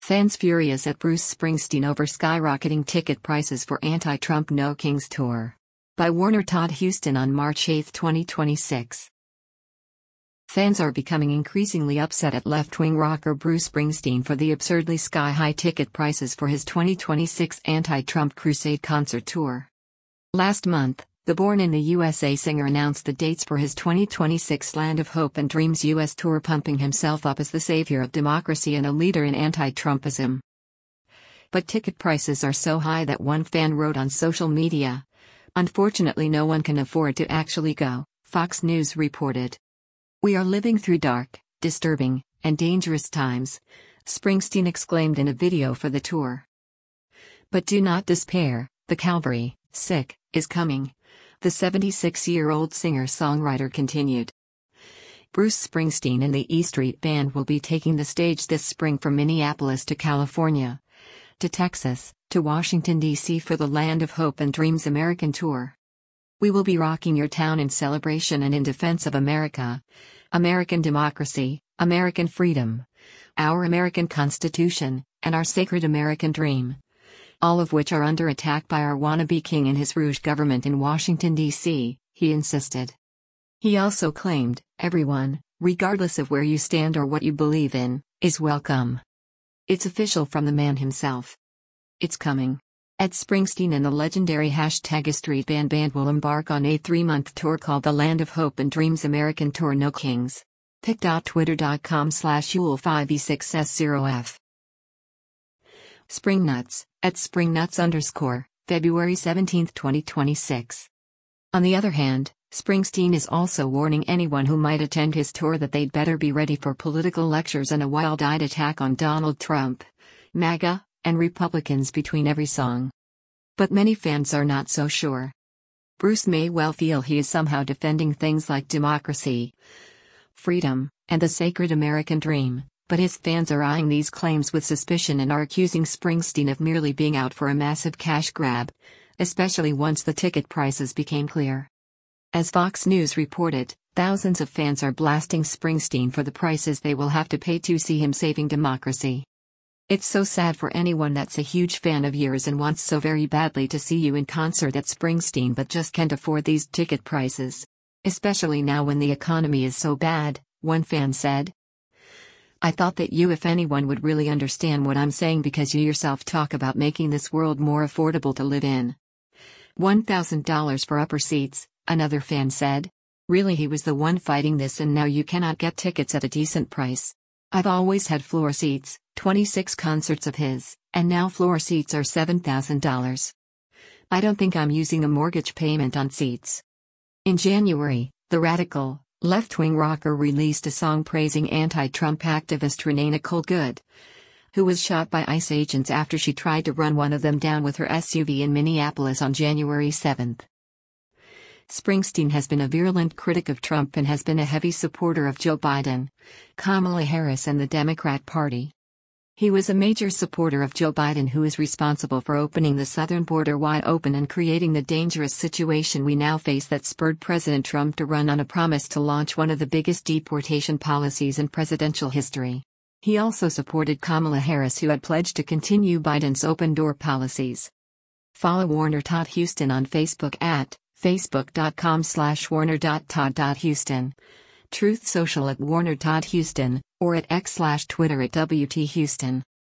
Fans furious at Bruce Springsteen over skyrocketing ticket prices for anti-Trump No Kings tour. By Warner Todd Huston on March 8, 2026. Fans are becoming increasingly upset at left-wing rocker Bruce Springsteen for the absurdly sky-high ticket prices for his 2026 anti-Trump Crusade concert tour. Last month, the Born in the USA singer announced the dates for his 2026 Land of Hope and Dreams U.S. tour, pumping himself up as the savior of democracy and a leader in anti-Trumpism. But ticket prices are so high that one fan wrote on social media, "Unfortunately, no one can afford to actually go," Fox News reported. "We are living through dark, disturbing, and dangerous times," Springsteen exclaimed in a video for the tour. "But do not despair, the cavalry, is coming," the 76-year-old singer-songwriter continued. Bruce Springsteen and the E Street Band will be taking the stage this spring from Minneapolis to California, to Texas, to Washington, D.C. for the Land of Hope and Dreams American Tour. "We will be rocking your town in celebration and in defense of America, American democracy, American freedom, our American Constitution, and our sacred American dream, all of which are under attack by our wannabe king and his rouge government in Washington, D.C., he insisted. He also claimed, "Everyone, regardless of where you stand or what you believe in, is welcome." It's official from the man himself. It's coming. At Springsteen and the legendary #EstreetBand will embark on a 3-month tour called the Land of Hope and Dreams American Tour No Kings. pic.twitter.com/ul5e6s0f. Springnuts, at Springnuts_, February 17, 2026. On the other hand, Springsteen is also warning anyone who might attend his tour that they'd better be ready for political lectures and a wild-eyed attack on Donald Trump, MAGA, and Republicans between every song. But many fans are not so sure. Bruce may well feel he is somehow defending things like democracy, freedom, and the sacred American dream, but his fans are eyeing these claims with suspicion and are accusing Springsteen of merely being out for a massive cash grab, especially once the ticket prices became clear. As Fox News reported, thousands of fans are blasting Springsteen for the prices they will have to pay to see him saving democracy. "It's so sad for anyone that's a huge fan of yours and wants so very badly to see you in concert at Springsteen but just can't afford these ticket prices. Especially now when the economy is so bad," one fan said. "I thought that you, if anyone, would really understand what I'm saying because you yourself talk about making this world more affordable to live in." $1,000 for upper seats, another fan said. "Really, he was the one fighting this and now you cannot get tickets at a decent price. I've always had floor seats, 26 concerts of his, and now floor seats are $7,000. I don't think I'm using a mortgage payment on seats." In January, the radical, left-wing rocker released a song praising anti-Trump activist Renee Nicole Good, who was shot by ICE agents after she tried to run one of them down with her SUV in Minneapolis on January 7. Springsteen has been a virulent critic of Trump and has been a heavy supporter of Joe Biden, Kamala Harris and the Democrat Party. He was a major supporter of Joe Biden, who is responsible for opening the southern border wide open and creating the dangerous situation we now face that spurred President Trump to run on a promise to launch one of the biggest deportation policies in presidential history. He also supported Kamala Harris, who had pledged to continue Biden's open-door policies. Follow Warner Todd Huston on Facebook at facebook.com/warner.todd.huston, Truth Social at Warner Todd Huston, or at x/Twitter at WT Huston.